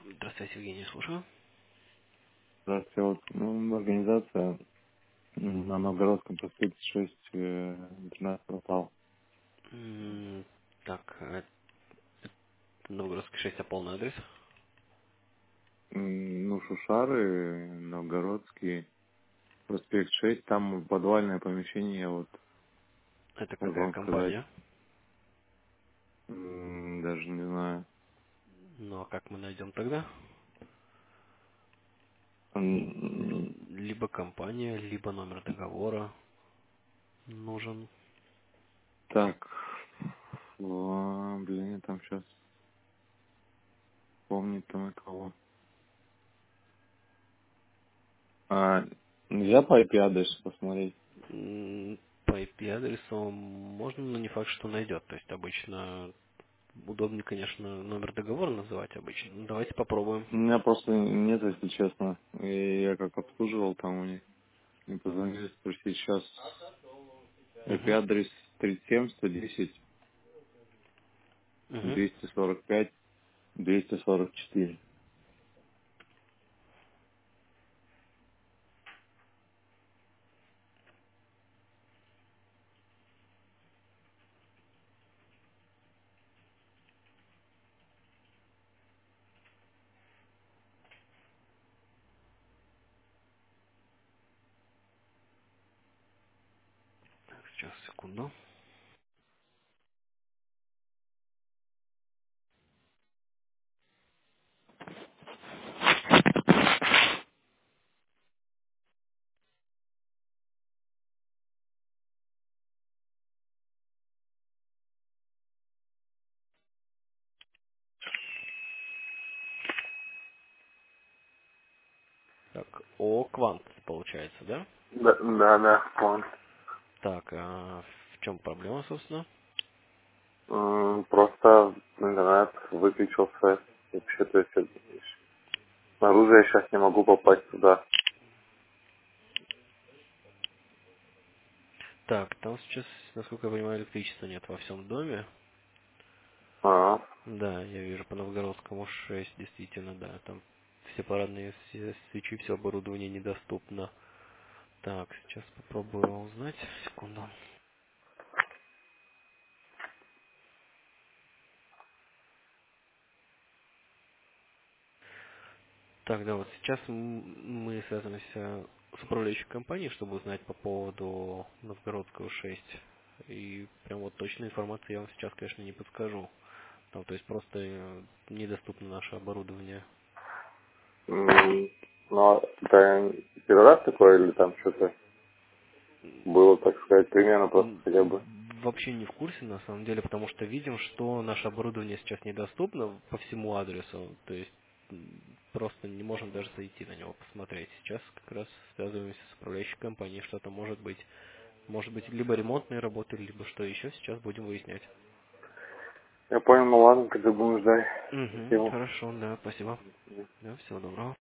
Здравствуйте, Евгений, слушаю. Здравствуйте. Вот, организация на Новгородском проспекте 6, интернет квартал. Так, Новгородский 6, а полный адрес? Шушары, Новгородский, проспект 6, там подвальное помещение, вот, Это как какая вам сказать, компания? даже не знаю. Ну, а как мы найдем тогда? М, Либо компания, либо номер договора нужен. Так, я там сейчас помню там и кого. А, нельзя по IP-адресу посмотреть? По IP-адресу можно, но не факт, что найдет. То есть обычно удобнее, конечно, номер договора называть обычно. Ну, давайте попробуем. У меня просто нет, если честно. И я как обслуживал там у них. Мне позвонили спросить сейчас Угу. IP-адрес 37 110 Угу. 245 244. Так, сейчас, секунду. Так, о, Квант, получается, да? Да, да, да, он. Так, а в чем проблема, собственно? Просто интернет выключился. Вообще, то есть снаружи я сейчас не могу попасть туда. Так, там сейчас, насколько я понимаю, электричества нет во всем доме. А, Да, я вижу по Новгородскому 6, действительно, да, там все парадные все свечи, все оборудование недоступно. Так, сейчас попробую узнать, секунду. Так, да, вот сейчас мы связываемся с управляющей компанией, чтобы узнать по поводу Новгородского 6. И прям вот точной информации я вам сейчас, конечно, не подскажу. Там, то есть просто недоступно наше оборудование. ну, это первый раз такое или там что-то было, так сказать, примерно просто М, хотя бы? Вообще не в курсе, на самом деле, потому что видим, что наше оборудование сейчас недоступно по всему адресу. То есть просто не можем даже зайти на него посмотреть. Сейчас как раз связываемся с управляющей компанией, что-то может быть. Может быть, либо ремонтные работы, либо что еще, сейчас будем выяснять. Я понял, ну ладно, тогда будем ждать. Угу, Спасибо. хорошо, да, спасибо. Да, всего доброго.